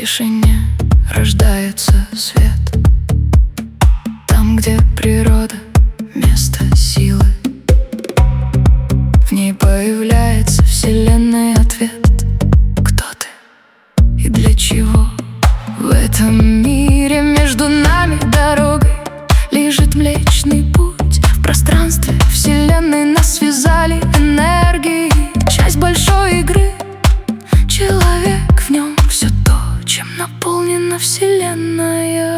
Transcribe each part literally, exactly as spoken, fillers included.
тишине рождается свет. Там, где природа — место силы, в ней появляется вселенный ответ. Кто ты и для чего? В этом мире между нами дорогой лежит Млечный Путь. В пространстве вселенной нас связали энергии, часть большой игры. Человек в нем все то, чем наполнена вселенная.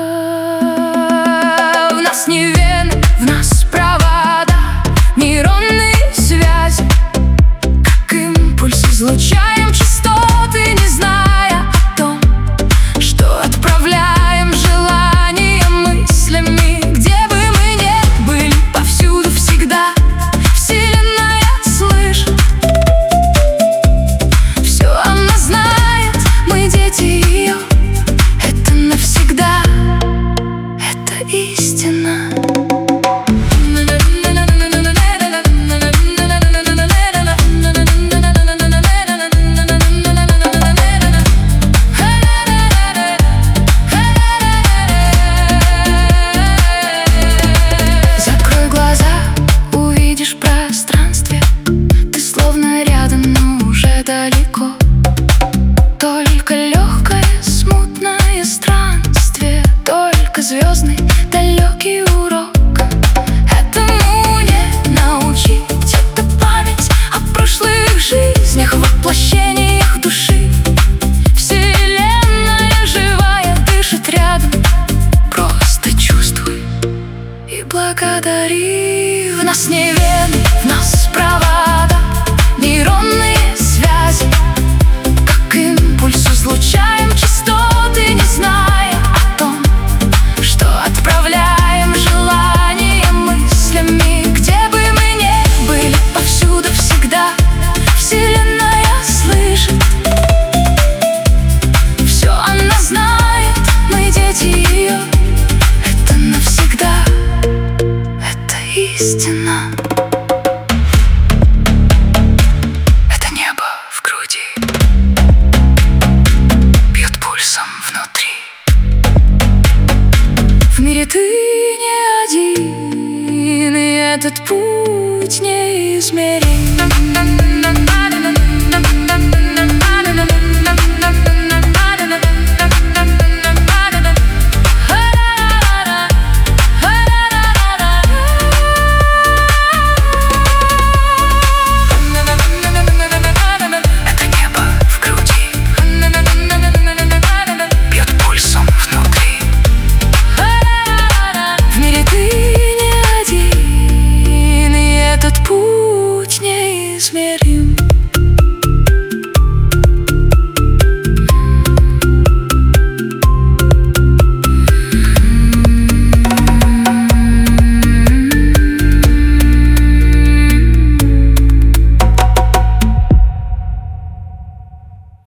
В нас не вены, в нас провода, нейронные связи, как импульс излучаем частоты, не зная о том, что отправляем желания мыслями. Где бы мы ни были, повсюду, всегда вселенная слышит. Все она знает, мы дети ее. Это навсегда, это истина. Закрой глаза, увидишь в пространстве. Ты словно рядом, но уже далеко. Только легкое, смутное странствие, только звездный далекий урок. Этому не научить, это память о прошлых жизнях, воплощениях души. Вселенная живая дышит рядом, просто чувствуй и благодари. В нас не вены, в нас провода, нейронные связи, как импульс излучаем частоты, не зная о том, что отправляем желания мыслями. Где бы мы ни были, повсюду, всегда вселенная слышит. Все она знает, мы дети ее. Это навсегда, это истина. Это небо в груди бьет пульсом внутри. В мире ты не один, и этот путь неизмерим.